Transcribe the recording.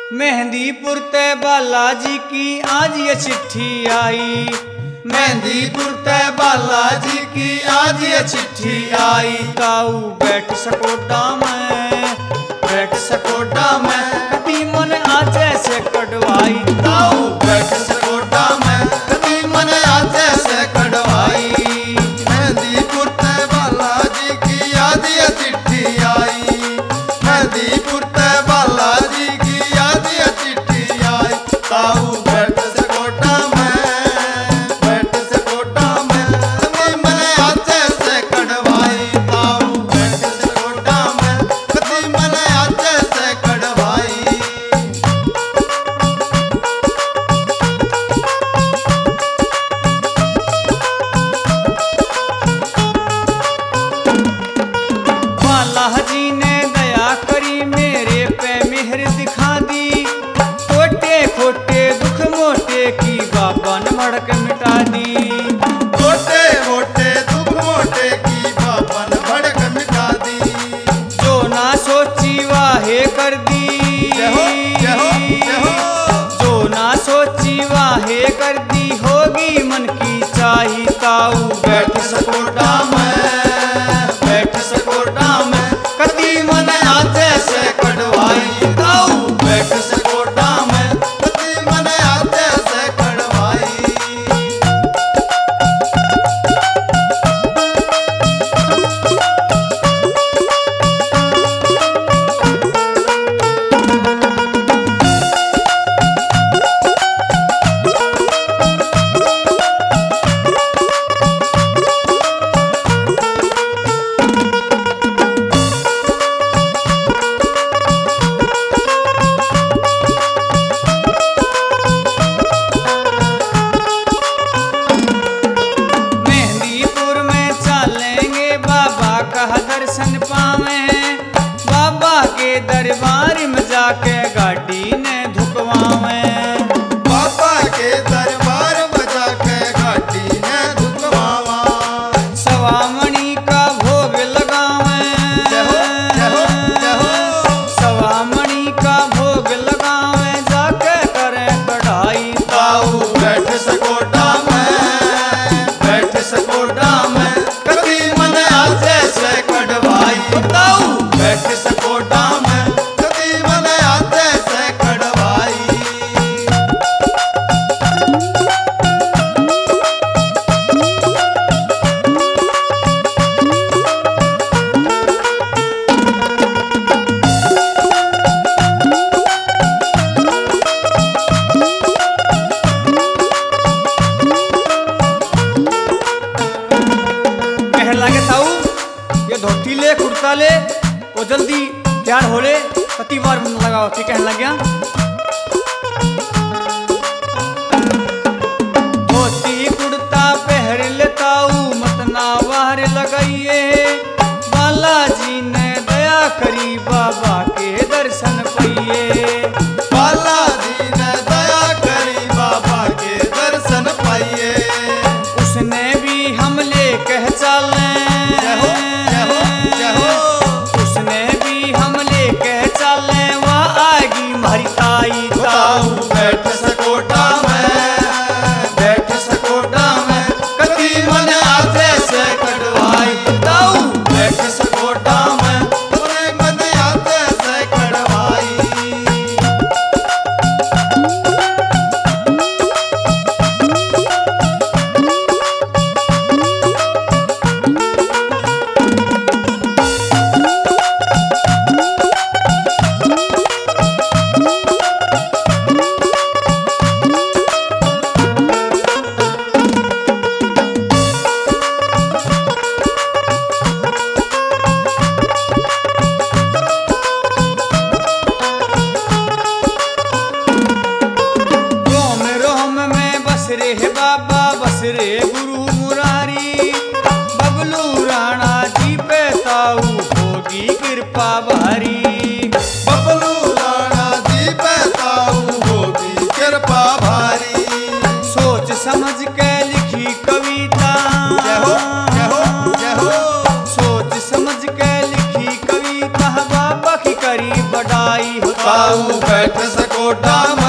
मेहंदीपुर ते बालाजी की आज ये चिट्ठी आई। मेहंदीपुर ते बालाजी की आज ये चिट्ठी आई। ताऊ बैठ सकोटा में, बैठ सकोटा में कभी मन आज से कटवाई। ताऊ बैठ सकोटा में कभी मन आज से कटवाई। मेहंदीपुर ते बालाजी की आज ये चिट्ठी आई। मेहंदीपुर ते बालाजी की आज ये चिट्ठी आई। ताऊ बैठ सकोटा में, बैठ सकोटा में कभी मन आज से कटवाई। ताऊ बैठ सकोटा में कभी मन आज से कटवाई। बालाजी ने दया करी मेरे पे मेहर दिखा दी। खोटे खोटे दुख मोटे की बाबा ने भड़क मिटा दी। छोटे मोटे दुख मोटे की बाबा ने भड़क मिटा दी। जो ना सोची वाहे कर दी। जय हो, जय हो, जय हो। जो ना सोची वाहे कर दी, होगी मन की चाही। ताऊ बैठ सकोटा में, बैठ सकोटा में कदी मन आज से कटवाई। ताऊ बैठ सकोटा में कदी मन आज से कटवाई। मेहंदीपुर में चलेंगे, बाबा का दर्शन पावे। बाबा के दरबार में जाके गाड़ी ने धुकवावे। बाबा के दरबार बजा के गाड़ी ने धुकवावा। सवामणि का भोग लगावे। जय हो, जय हो, जय हो। सवामणि का भोग लगावे, जाके करे कढ़ाई। ताऊ बैठ सकोटा में, बैठ सकोटा में कभी मन आज से कटवाई। ताऊ बैठ सकोटा में कभी मन आज से कटवाई। कहने लगे ताऊ ये धोती ले कुर्ता ले वो जल्दी तैयार हो ले, पति बार मन लगाओ। ठीक कहने लग गया। धोती कुर्ता पहर ले ताऊ, मत ना वार लगाइए। बालाजी ने दया करी, बाबा के दर्शन पाइए। बालाजी ने दया करी, बाबा के दर्शन पाइए। उसने भी हमले कह चले। जय हो, जय हो, जय हो। उसने भी हमले कह चले, वह आएगी हमारी ताई। ताऊ बैठ सकोटा में, बैठ सकोटा में कभी मन आज से कटवाई। ताऊ बैठ सकोटा में कभी मन आज से ताऊ बैठ सकोटा में